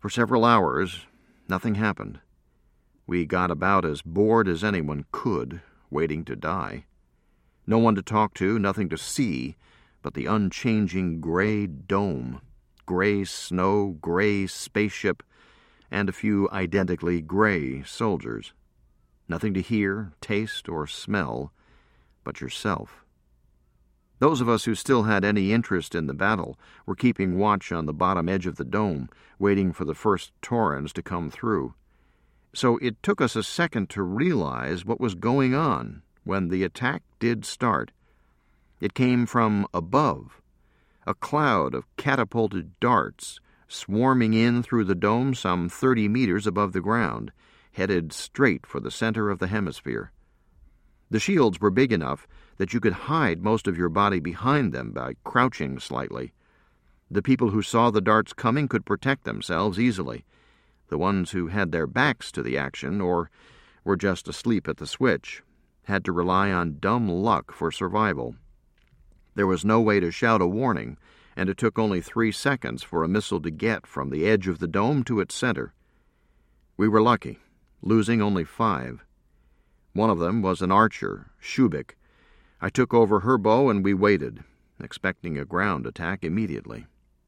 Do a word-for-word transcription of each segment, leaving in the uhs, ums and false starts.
For several hours, nothing happened. We got about as bored as anyone could, waiting to die. No one to talk to, nothing to see, but the unchanging gray dome, gray snow, gray spaceship, and a few identically gray soldiers. Nothing to hear, taste, or smell but yourself. Those of us who still had any interest in the battle were keeping watch on the bottom edge of the dome, waiting for the first Taurans to come through. So it took us a second to realize what was going on when the attack did start. It came from above, a cloud of catapulted darts swarming in through the dome some thirty meters above the ground, headed straight for the center of the hemisphere. The shields were big enough that you could hide most of your body behind them by crouching slightly. The people who saw the darts coming could protect themselves easily. The ones who had their backs to the action, or were just asleep at the switch, had to rely on dumb luck for survival. There was no way to shout a warning, and it took only three seconds for a missile to get from the edge of the dome to its center. We were lucky, losing only five. One of them was an archer, Shubik. I took over her bow and we waited, expecting a ground attack immediately.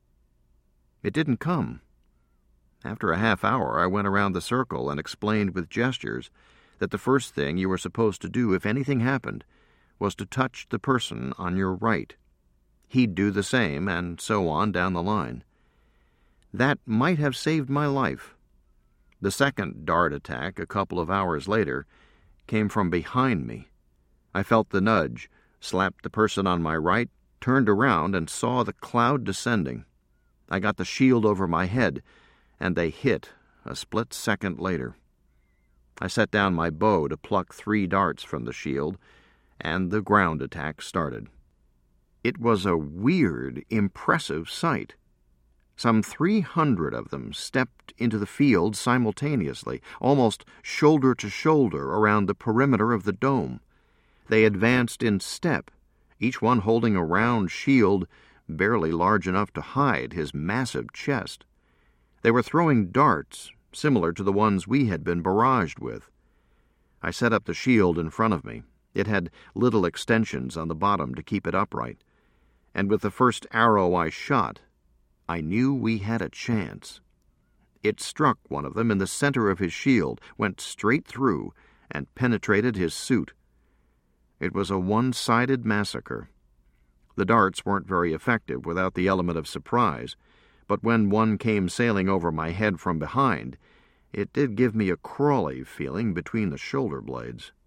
It didn't come. After a half hour, I went around the circle and explained with gestures that the first thing you were supposed to do if anything happened was to touch the person on your right. He'd do the same, and so on down the line. That might have saved my life. The second dart attack, a couple of hours later, came from behind me. I felt the nudge, slapped the person on my right, turned around, and saw the cloud descending. I got the shield over my head, and they hit a split second later. I set down my bow to pluck three darts from the shield, and the ground attack started. It was a weird, impressive sight. Some three hundred of them stepped into the field simultaneously, almost shoulder to shoulder around the perimeter of the dome. They advanced in step, each one holding a round shield barely large enough to hide his massive chest. They were throwing darts, similar to the ones we had been barraged with. I set up the shield in front of me. It had little extensions on the bottom to keep it upright, and with the first arrow I shot, I knew we had a chance. It struck one of them in the center of his shield, went straight through, and penetrated his suit. It was a one-sided massacre. The darts weren't very effective without the element of surprise, but when one came sailing over my head from behind, it did give me a crawly feeling between the shoulder blades.